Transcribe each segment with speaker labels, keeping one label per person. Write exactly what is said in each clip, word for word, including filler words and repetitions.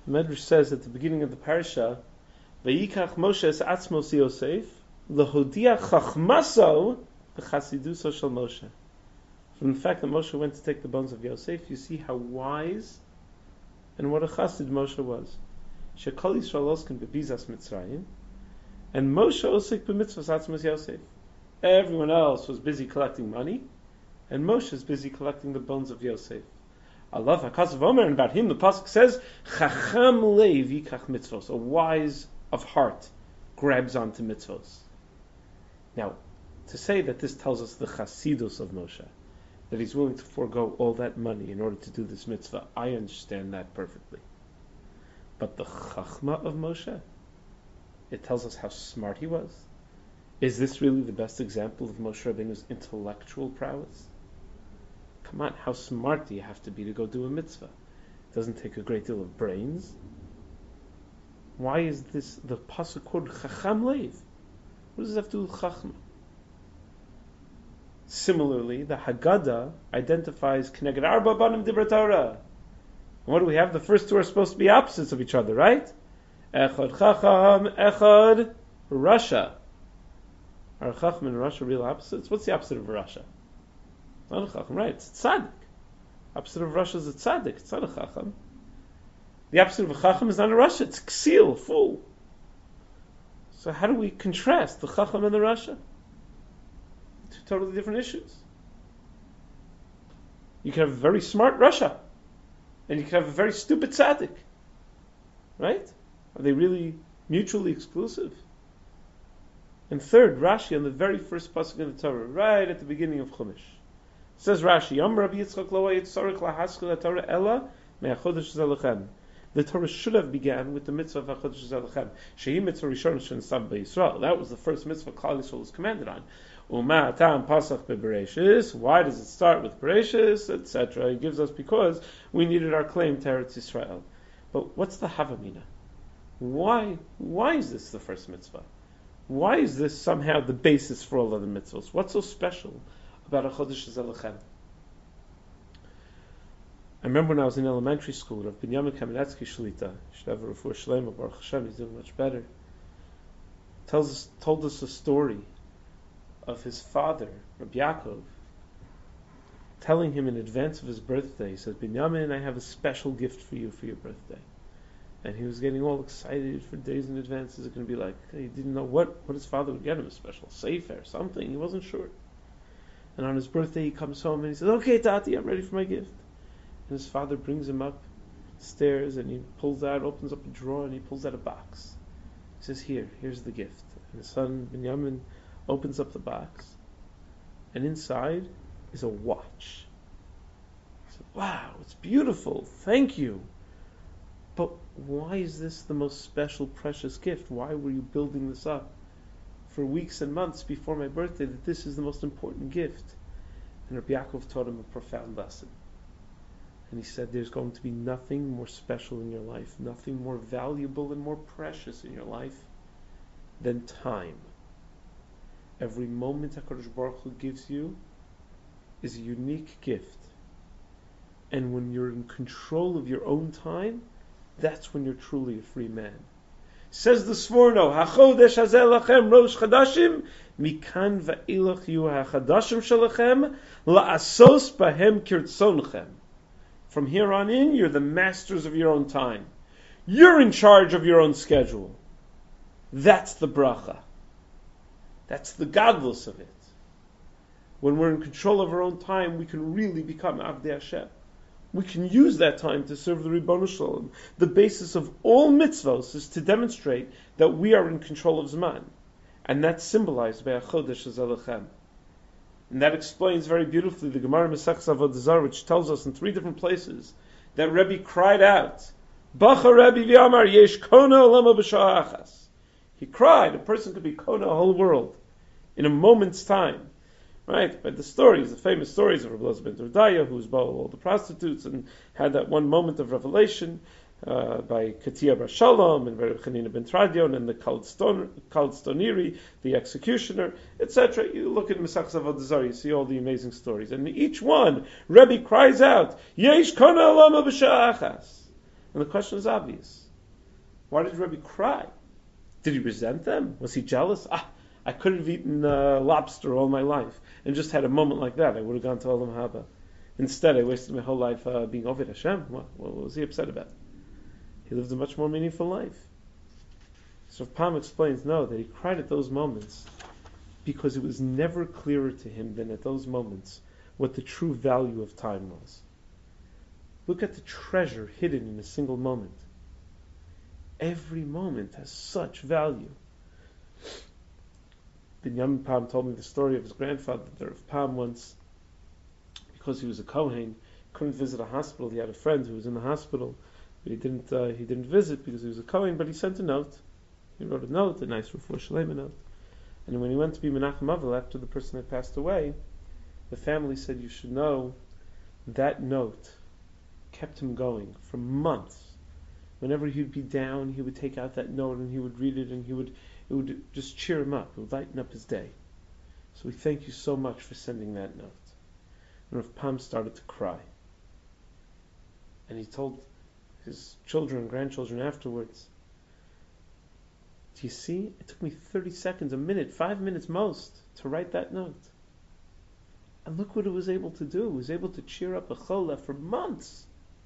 Speaker 1: The Medrash says at the beginning of the parasha, Vayikach Moshe es atzmos Yosef, lehodia chachmaso v'chasiduso shel Moshe. From the fact that Moshe went to take the bones of Yosef, you see how wise and what a chassid Moshe was. Shekol Yisrael osken bebizas Mitzrayim, and Moshe osik b'mitzvos atzmos Yosef. Everyone else was busy collecting money, and Moshe is busy collecting the bones of Yosef. Allah HaKasav Omer, and about him the pasuk says, Chacham leiv yikach mitzvos, a wise of heart grabs onto mitzvos. Now, to say that this tells us the chasidus of Moshe, that he's willing to forego all that money in order to do this mitzvah, I understand that perfectly. But the chachma of Moshe, it tells us how smart he was. Is this really the best example of Moshe Rabbeinu's intellectual prowess? Come on, how smart do you have to be to go do a mitzvah? It doesn't take a great deal of brains. Why is this the pasuk called Chacham Leiv? What does it have to do with Chachma? Similarly, the Haggadah identifies Kneged Arba Banim Dibra Torah. And what do we have? The first two are supposed to be opposites of each other, right? Echad Chacham, Echad Rasha. Are Chacham and Rasha real opposites? What's the opposite of Rasha? Not a Chacham, right? It's a Tzaddik. Opposite of Rasha is a Tzaddik. It's not a Chacham. The opposite of a Chacham is not a Rasha. It's a Ksil, fool. So how do we contrast the Chacham and the Rasha? Two totally different issues. You can have a very smart Rasha, and you can have a very stupid Tzaddik. Right? Are they really mutually exclusive? And third, Rashi on the very first pasuk in the Torah, right at the beginning of Chumash. Says Rashi, Yom Rabbi Yitzchak lo yitzorich lahaskil Torah ella me'achodesh zelechem. The Torah should have began with the mitzvah of achodesh zelechem. Shehi mitzvah rishon shenisab b'Yisrael. That was the first mitzvah Klal Yisrael was commanded on. Uma tam pasach beBereishis. Why does it start with Bereishis, et cetera? He gives us because we needed our claim to Eretz Yisrael. But what's the Havamina? Why? Why is this the first mitzvah? Why is this somehow the basis for all other mitzvahs? What's so special about a Chodesh Zelechem? I remember when I was in elementary school, Rav Binyamin Kamenetsky Shlita, should have a refuah shlema, Baruch Hashem, he's doing much better, tells us, told us a story of his father, Rabbi Yaakov, telling him in advance of his birthday, he said, Binyamin, I have a special gift for you for your birthday. And he was getting all excited for days in advance. Is it going to be like, he didn't know what, what his father would get him, a special sefer or something. He wasn't sure. And on his birthday, he comes home and he says, okay, Tati, I'm ready for my gift. And his father brings him up stairs and he pulls out, opens up a drawer and he pulls out a box. He says, here, here's the gift. And his son, Binyamin, opens up the box. And inside is a watch. He said, wow, it's beautiful. Thank you. But why is this the most special, precious gift? Why were you building this up for weeks and months before my birthday that this is the most important gift? And Rabbi Yaakov taught him a profound lesson. And he said there's going to be nothing more special in your life, nothing more valuable and more precious in your life than time. Every moment HaKadosh Baruch Hu gives you is a unique gift. And when you're in control of your own time, that's when you're truly a free man. Says the Sforno, HaChodesh hazeh lachem rosh chadashim, mikan va'ilach yu ha'chadashim shalachem, la'asos bahem kirtzonchem. From here on in, you're the masters of your own time. You're in charge of your own schedule. That's the bracha. That's the godless of it. When we're in control of our own time, we can really become Avdei Hashem. We can use that time to serve the Ribbonu Shalom. The basis of all mitzvos is to demonstrate that we are in control of Zman. And that's symbolized by a Chodesh Zelechem. And that explains very beautifully the Gemara Mesechus Avodah Zarah, which tells us in three different places that Rebbe cried out, Bacha Rebbe v'amar yesh kona olama b'sha'ah achas. He cried, a person could be kona a whole world in a moment's time. Right, by the stories, the famous stories of Rabbi Elazar ben Dordaya, who was bought all the prostitutes and had that one moment of revelation, uh, by Katia Bar Shalom and Rabbi Chanina ben Tradion and the Kaldstoniri, the executioner, et cetera. You look at Mesechus Avodah Zarah, you see all the amazing stories, and in each one, Rebbe cries out, Yesh kana olama b'sha'ah achas. And the question is obvious. Why did Rebbe cry? Did he resent them? Was he jealous? Ah, I could have eaten uh, lobster all my life and just had a moment like that. I would have gone to Olam Haba. Instead, I wasted my whole life uh, being Oved Hashem. What, what was he upset about? He lived a much more meaningful life. So Pam explains, no, that he cried at those moments because it was never clearer to him than at those moments what the true value of time was. Look at the treasure hidden in a single moment. Every moment has such value. Binyamin Pam told me the story of his grandfather, the Rav Pam, once, because he was a Kohen, couldn't visit a hospital. He had a friend who was in the hospital, but he didn't uh, he didn't visit because he was a Kohen, but he sent a note. He wrote a note, a nice Refuah Shlema note. And when he went to be Menachem Avel after the person had passed away, the family said, you should know that note kept him going for months. Whenever he'd be down, he would take out that note and he would read it, and he would it would just cheer him up. It would lighten up his day. So we thank you so much for sending that note. And Rav Pam started to cry. And he told his children and grandchildren afterwards, do you see? It took me thirty seconds, a minute, five minutes most, to write that note. And look what it was able to do. It was able to cheer up a chola for months.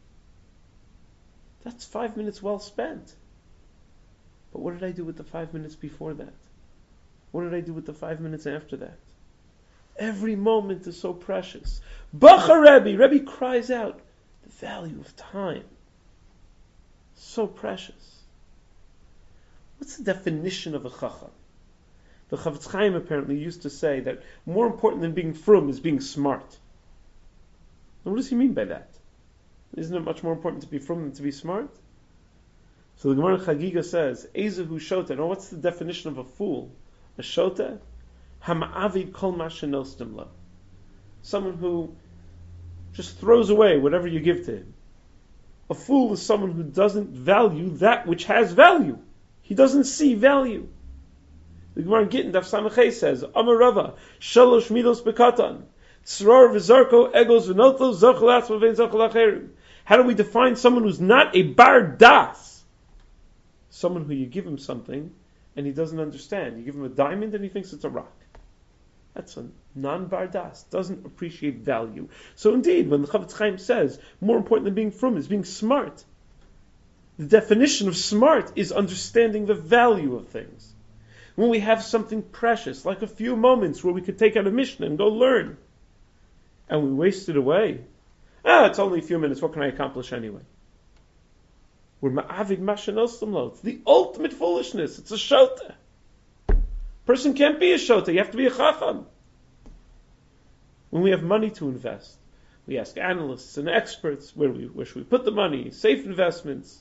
Speaker 1: That's five minutes well spent. But what did I do with the five minutes before that? What did I do with the five minutes after that? Every moment is so precious. Bacha Rebbe, Rebbe cries out, the value of time. So precious. What's the definition of a chacham? The Chavetz Chaim apparently used to say that more important than being frum is being smart. Now what does he mean by that? Isn't it much more important to be frum than to be smart? So the Gemara Chagiga says, Ezehu shota. Now what's the definition of a fool? A shota? Hama'avid kol ma shenostem lo. Someone who just throws away whatever you give to him. A fool is someone who doesn't value that which has value. He doesn't see value. The Gemara Gittin Daf Samachay says, Amar Rava, Shalosh midos bekatan, Tzrar v'zarko egos v'noto zochel atzma v'en zochel acherim. How do we define someone who's not a bar das? Someone who you give him something and he doesn't understand. You give him a diamond and he thinks it's a rock. That's a non-bar das, doesn't appreciate value. So indeed, when the Chavetz Chaim says, more important than being frum is being smart, the definition of smart is understanding the value of things. When we have something precious, like a few moments where we could take out a Mishnah and go learn, and we waste it away. Ah, it's only a few minutes, what can I accomplish anyway? We're ma'avid mashanostam lo. It's the ultimate foolishness. It's a shota. Person can't be a shota. You have to be a chacham. When we have money to invest, we ask analysts and experts, where, we, where should we put the money, safe investments.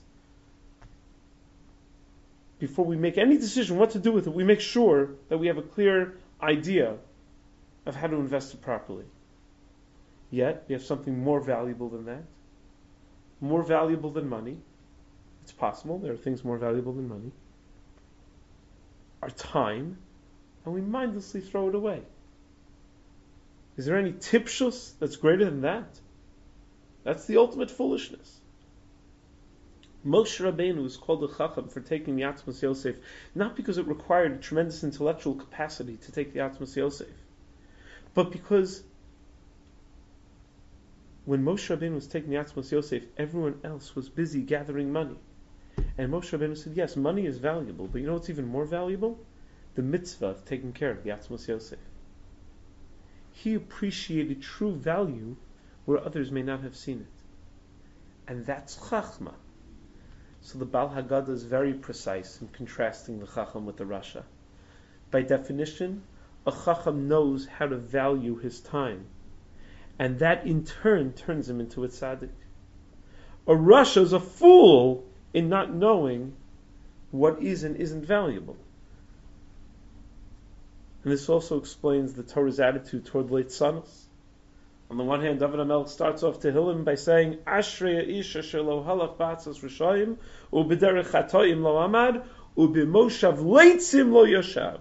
Speaker 1: Before we make any decision what to do with it, we make sure that we have a clear idea of how to invest it properly. Yet, we have something more valuable than that. More valuable than money. It's possible, there are things more valuable than money. Our time, and we mindlessly throw it away. Is there any tipshus that's greater than that? That's the ultimate foolishness. Moshe Rabbeinu was called a chacham for taking the Atzmos Yosef, not because it required a tremendous intellectual capacity to take the Atzmos Yosef, but because when Moshe Rabbeinu was taking the Atzmos Yosef, everyone else was busy gathering money. And Moshe Rabbeinu said, yes, money is valuable, but you know what's even more valuable? The mitzvah of taking care of the Atzmos Yosef. He appreciated true value where others may not have seen it. And that's chachma. So the Baal Haggadah is very precise in contrasting the chacham with the rasha. By definition, a chacham knows how to value his time. And that in turn turns him into a tzaddik. A rasha is a fool in not knowing what is and isn't valuable. And this also explains the Torah's attitude toward Leitzanos. On the one hand, David HaMelech starts off Tehillim by saying, Ashrei ish asher lo halach ba'atzos rishayim, u'b'derech chatoim lo amad, u'b'moshav leitzim lo yoshav.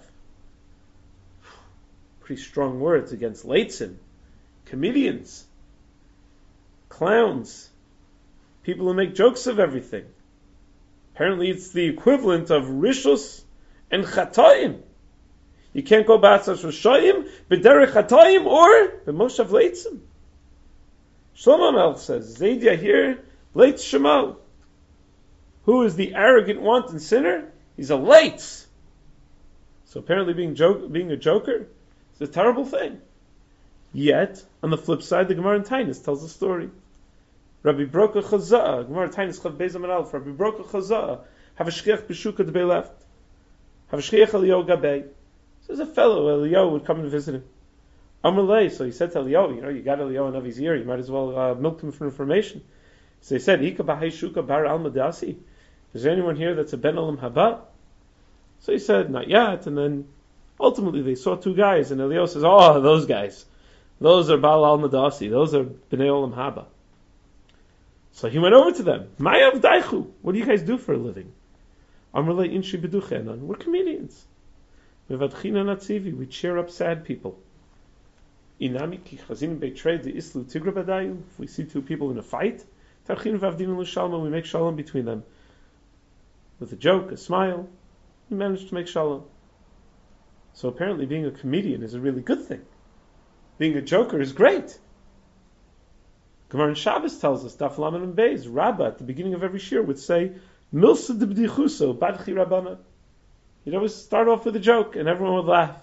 Speaker 1: Pretty strong words against leitzim, comedians, clowns. people who make jokes of everything. Apparently it's the equivalent of rishus and chatoim. You can't go b'atzas rishayim, b'derech chatoim, or b'moshav leitzim. Shlomo Melech says, Zayd Yahir leitz shemo. Who is the arrogant, wanton sinner? He's a leitz. So apparently being, joke, being a joker is a terrible thing. Yet, on the flip side, the Gemara in Tainis tells a story. Rabbi Broka Chaza'ah, Gemara Tainis Chav Beis Amar Aleph, Rabbi Broka Chaza'ah, have a shchiach b'shuka to be left. Have a shchiach Eliyahu Gabei. So there's a fellow, Eliyahu, would come and visit him. Amalei, so he said to Eliyahu, you know, you got Eliyahu in Avi's ear, you might as well uh, milk him for information. So he said, Ika b'hai shuka bar al madasi. Is there anyone here that's a ben olam haba? So he said, not yet. And then ultimately they saw two guys, and Eliyahu says, oh, those guys. Those are Baal al Madasi. Those are Bnei Olam Haba. So he went over to them. Mayav Daichu. What do you guys do for a living? Amrle Inshi Beduchenan. We're comedians. Mevadchina Natzivi. We cheer up sad people. Inami ki chazin beitray de islu tigra badayu. If we see two people in a fight, tarchin vavdin l'shalom. We make shalom between them with a joke, a smile. We manage to make shalom. So apparently, being a comedian is a really good thing. Being a joker is great. Gemara in Shabbos tells us, Daf Lamed and Beis, Rabbah at the beginning of every shir would say, Milsa de b'dichuso, badchi rabbana. He'd always start off with a joke, and everyone would laugh.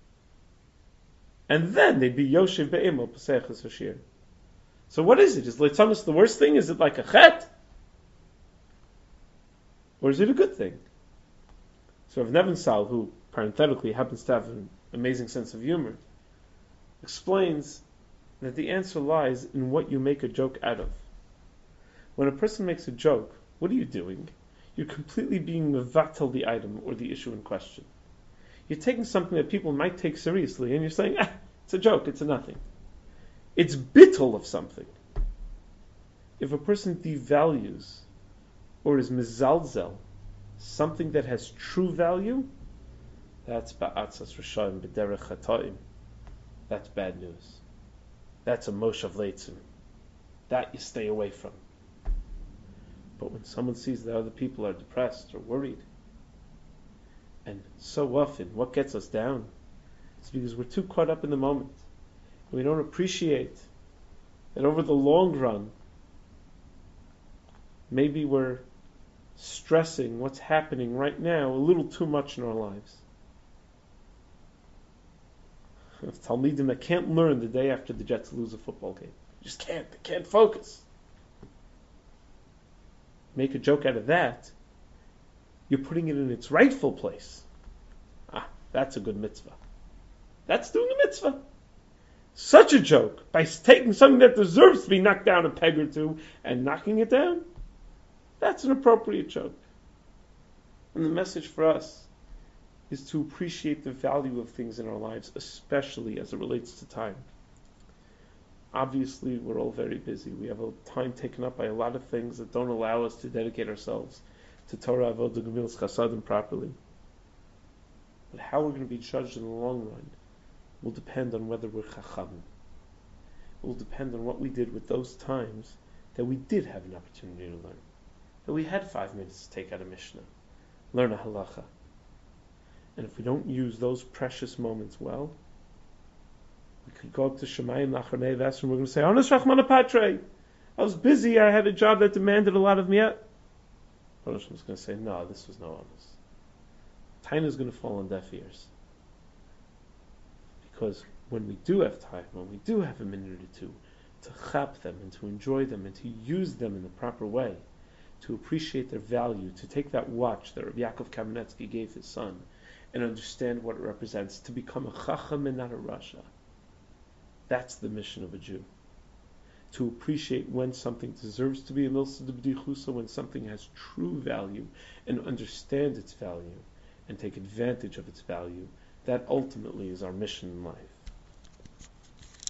Speaker 1: And then they'd be Yoshev be'emo, Pesachas Hashir. So what is it? Is Leitzamus the worst thing? Is it like a chet? Or is it a good thing? So Rav Nevensal, who parenthetically happens to have an amazing sense of humor, explains that the answer lies in what you make a joke out of. When a person makes a joke, what are you doing? You're completely being mevatel the item or the issue in question. You're taking something that people might take seriously and you're saying, ah, it's a joke, it's a nothing. It's bittul of something. If a person devalues or is mizalzel something that has true value, that's ba'atzas rishayim b'derech chatoim. That's bad news. That's a moshav leitzim. That you stay away from. But when someone sees that other people are depressed or worried, and so often what gets us down is because we're too caught up in the moment. We don't appreciate that over the long run, maybe we're stressing what's happening right now a little too much in our lives. Talmidim that can't learn the day after the Jets lose a football game. Just can't. They can't focus. Make a joke out of that. You're putting it in its rightful place. Ah, that's a good mitzvah. That's doing a mitzvah. Such a joke, by taking something that deserves to be knocked down a peg or two and knocking it down, that's an appropriate joke. And the message for us is to appreciate the value of things in our lives, especially as it relates to time. Obviously, we're all very busy. We have a time taken up by a lot of things that don't allow us to dedicate ourselves to Torah, Avodah, Gemilas, Chasadim properly. But how we're going to be judged in the long run will depend on whether we're chacham. It will depend on what we did with those times that we did have an opportunity to learn. That we had five minutes to take out a Mishnah, learn a halacha. And if we don't use those precious moments well, we could go up to Shemayim Lacharnei Vesser and we're going to say, Onas Rachmana Patre, I was busy, I had a job that demanded a lot of me. Baruch Hashem is going to say, no, this was no Onas. Time is going to fall on deaf ears. Because when we do have time, when we do have a minute or two to chap them and to enjoy them and to use them in the proper way, to appreciate their value, to take that watch that Rabbi Yaakov Kamenetsky gave his son and understand what it represents, to become a chacham and not a rasha. That's the mission of a Jew. To appreciate when something deserves to be a milsa de b'dichusa, when something has true value, and understand its value, and take advantage of its value. That ultimately is our mission in life.